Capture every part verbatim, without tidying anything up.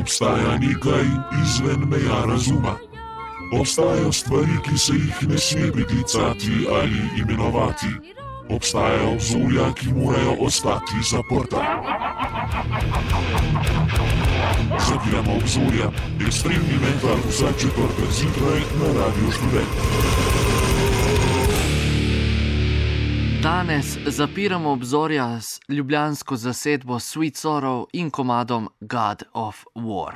obstaja nekaj izven meja razuma. Obstajajo stvari, ki se jih ne sme priklicati ali imenovati. Obstajajo obzorja, ki morajo ostati zaprta. Zapiramo obzorja, ekstremni metal vsak četrtek zjutraj na Radiu Študent. Danes zapiramo obzorja s ljubljansko zasedbo Sweet Sorrow in komadom God of War.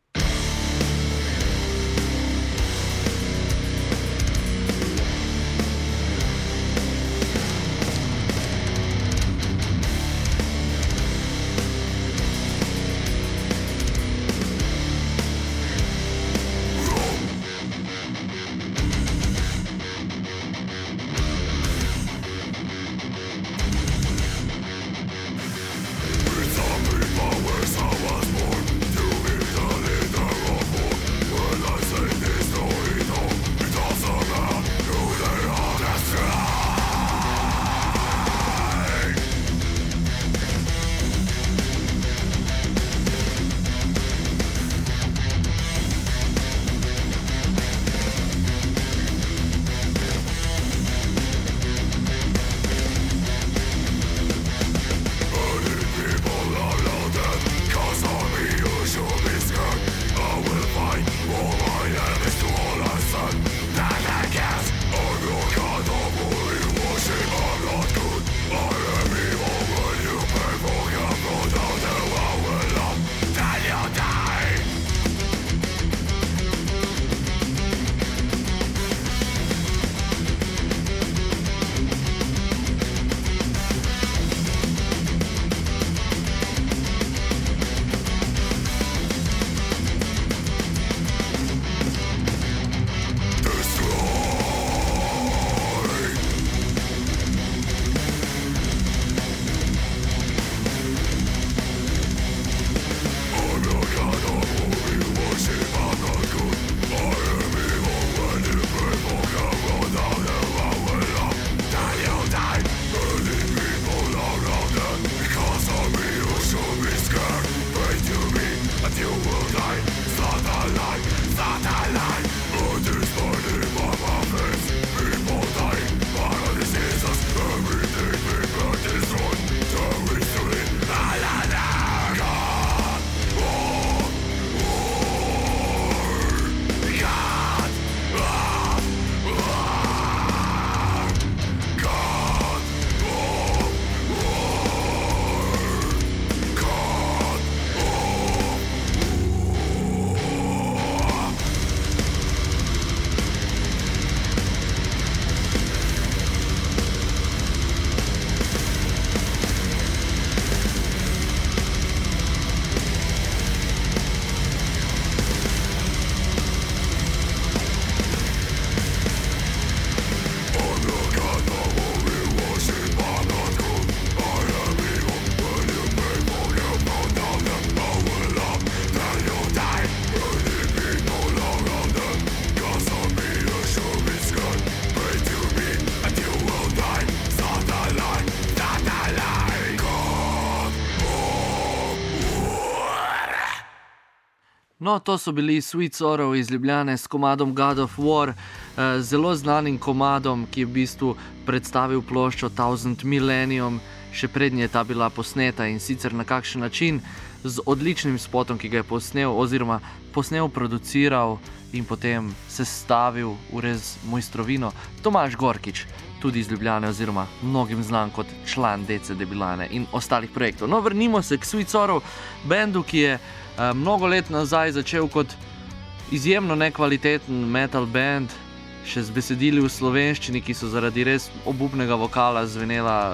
No, to so bili Sweet Sorrow iz Ljubljane s komadom God of War, zelo znanim komadom, ki je v bistvu predstavil ploščo Thousand Millennium, še prednje je ta bila posneta in sicer na kakšen način, z odličnim spotom, ki ga je posnel oziroma posnel, produciral in potem sestavil v res mojstrovino Tomaž Gorkič, tudi iz Ljubljane oziroma mnogim znan kot član D C Debilane in ostalih projektov. No, vrnimo se k Sweet Sorrow, bendu, ki je uh, mnogo let nazaj začel kot izjemno nekvaliteten metal band, še z besedili v slovenščini, ki so zaradi res obupnega vokala zvenela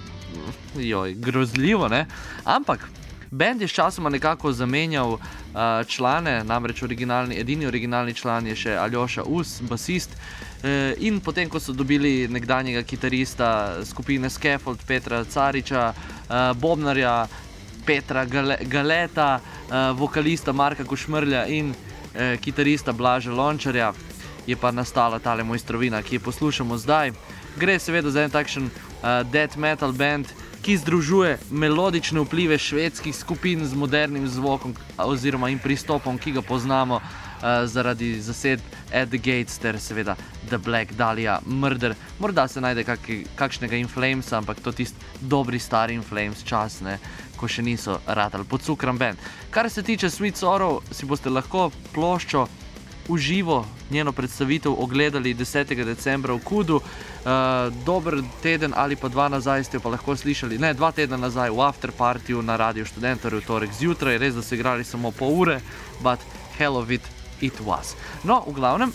joj, grozljivo, ne? Ampak band je s časoma nekako zamenjal uh, člane, namreč originalni, edini originalni član je še Aljoša Us, basist, uh, in potem, ko so dobili nekdanjega kitarista skupine Scaffold Petra Cariča, uh, bobnarja Petra Gale- Galeta, uh, vokalista Marka Košmrlja in uh, kitarista Blaža Lončarja, je pa nastala tale mojstrovina, ki jo poslušamo zdaj. Gre seveda za en takšen uh, death metal band, ki združuje melodične vplive švedskih skupin z modernim zvokom oziroma in pristopom, ki ga poznamo uh, zaradi zasedb At the Gates ter seveda The Black Dahlia Murder. Morda se najde kak, kakšnega In Flames, ampak to tisti dobri stari In Flames čas, ne, ko še niso ratali pocukran band. Kar se tiče Sweet Sorrow, si boste lahko ploščo uživo, njeno predstavitev ogledali desetega decembra v Kudu. Uh, dober teden ali pa dva nazaj ste jo pa lahko slišali, ne, dva tedna nazaj v afterpartiju na Radio Študent, torej v torek zjutraj, res da so igrali samo pol ure, but hell of it it was. No, v glavnem,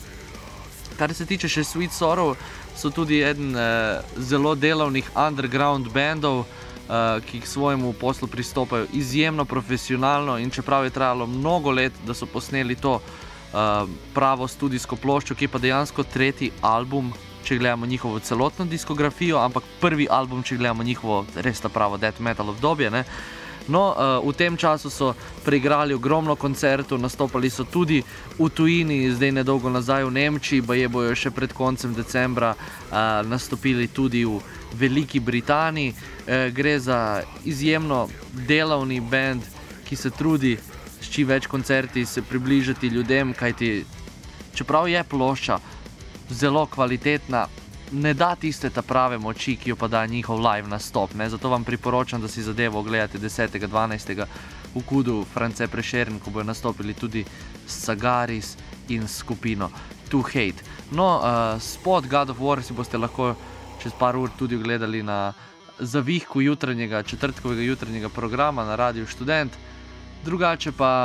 kar se tiče še Sweet Sorrow, so tudi eden uh, zelo delavnih underground bandov, uh, ki k svojemu poslu pristopajo izjemno profesionalno, in čeprav je trajalo mnogo let, da so posneli to Uh, pravo studijsko ploščo, ki je pa dejansko tretji album, če gledamo njihovo celotno diskografijo, ampak prvi album, če gledamo njihovo res ta pravo death metal obdobje, ne. No, uh, v tem času so preigrali ogromno koncertov, nastopali so tudi v tujini, zdaj nedolgo nazaj v Nemčiji, baje bojo še pred koncem decembra uh, nastopili tudi v Veliki Britaniji. Uh, gre za izjemno delavni band, ki se trudi s čim več koncerti se približati ljudem, kajti čeprav je plošča zelo kvalitetna, ne da tiste ta prave moči, ki jo pa da njihov live nastop, ne? Zato vam priporočam, da si zadevo ogledate desetega dvanajstega v Kudu France Prešeren, ko bojo nastopili tudi Sagaris in skupino To Hate. No, uh, spot God of War si boste lahko čez par ur tudi ogledali na zavihku jutranjega, četrtkovega jutranjega programa na Radiu Študent. Drugače pa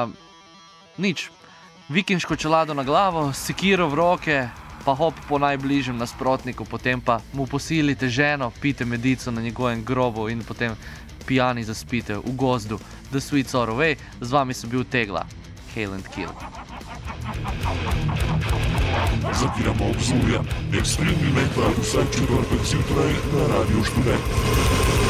nič, vikinško čelado na glavo, sekiro v roke, pa hop po najbližjem nasprotniku, potem pa mu posilite ženo, pite medico na njegovem grobu in potem pijani zaspite v gozdu. The Sweet Sorrow, ej, z vami sem bil Tegla, Hail and Kill. Zapiramo obzorja, ekstremni metal vsak četrtek zjutraj na Radio Študent.